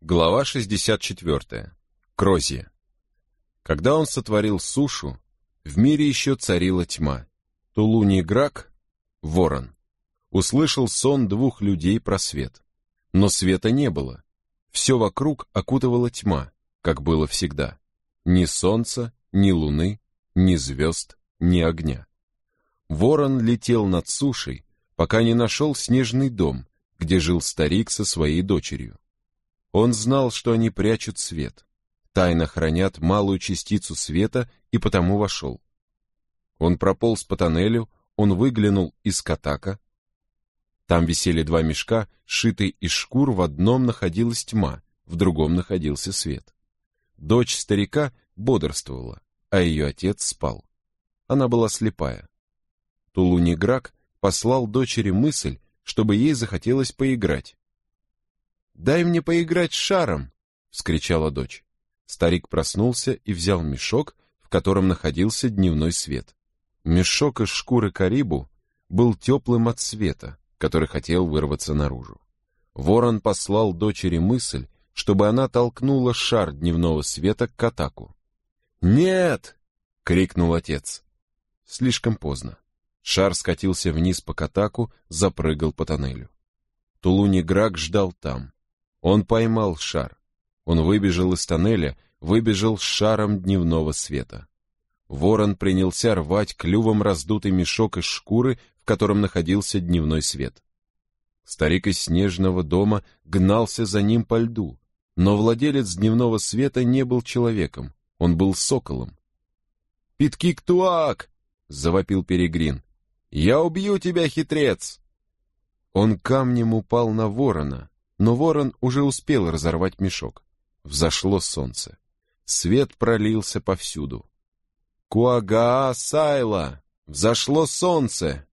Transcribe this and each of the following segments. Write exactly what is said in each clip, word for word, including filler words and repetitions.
Глава шестьдесят четвёртая. Крозия. Когда он сотворил сушу, в мире еще царила тьма. Тулуний Грак, ворон, услышал сон двух людей про свет. Но света не было. Все вокруг окутывала тьма, как было всегда. Ни солнца, ни луны, ни звезд, ни огня. Ворон летел над сушей, пока не нашел снежный дом, где жил старик со своей дочерью. Он знал, что они прячут свет, тайно хранят малую частицу света, и потому вошел. Он прополз по тоннелю, он выглянул из катака. Там висели два мешка, сшитые из шкур, в одном находилась тьма, в другом находился свет. Дочь старика бодрствовала, а ее отец спал. Она была слепая. Тулуний Грак послал дочери мысль, чтобы ей захотелось поиграть. «Дай мне поиграть с шаром!» — вскричала дочь. Старик проснулся и взял мешок, в котором находился дневной свет. Мешок из шкуры карибу был теплым от света, который хотел вырваться наружу. Ворон послал дочери мысль, чтобы она толкнула шар дневного света к катаку. «Нет!» — крикнул отец. Слишком поздно. Шар скатился вниз по катаку, запрыгал по тоннелю. Тулуний Грак ждал там. Он поймал шар. Он выбежал из тоннеля, выбежал с шаром дневного света. Ворон принялся рвать клювом раздутый мешок из шкуры, в котором находился дневной свет. Старик из снежного дома гнался за ним по льду, но владелец дневного света не был человеком, он был соколом. «Питкик-туак!» — завопил Перегрин. «Я убью тебя, хитрец!» Он камнем упал на ворона, но ворон уже успел разорвать мешок. Взошло солнце. Свет пролился повсюду. «Куагаа сайла! Взошло солнце!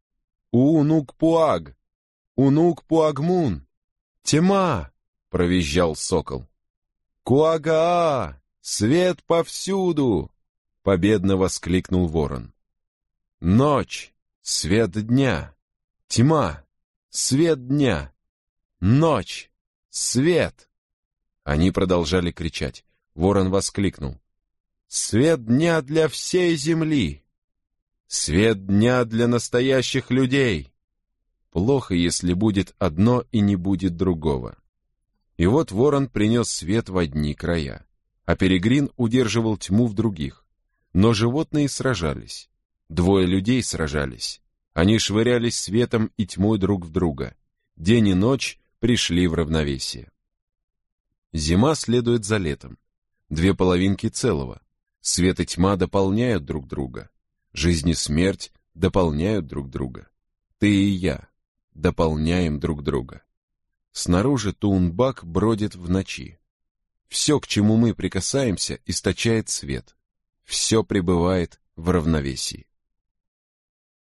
Унук-пуаг! Унук-пуагмун! Тьма!» — провизжал сокол. «Куагаа! Свет повсюду!» — победно воскликнул ворон. «Ночь! Свет дня! Тьма! Свет дня! Ночь! Свет!» Они продолжали кричать. Ворон воскликнул. «Свет дня для всей земли! Свет дня для настоящих людей! Плохо, если будет одно и не будет другого». И вот ворон принес свет в одни края, а Перегрин удерживал тьму в других. Но животные сражались. Двое людей сражались. Они швырялись светом и тьмой друг в друга. День и ночь пришли в равновесие. Зима следует за летом. Две половинки целого. Свет и тьма дополняют друг друга. Жизнь и смерть дополняют друг друга. Ты и я дополняем друг друга. Снаружи Туунбак бродит в ночи. Все, к чему мы прикасаемся, источает свет. Все пребывает в равновесии.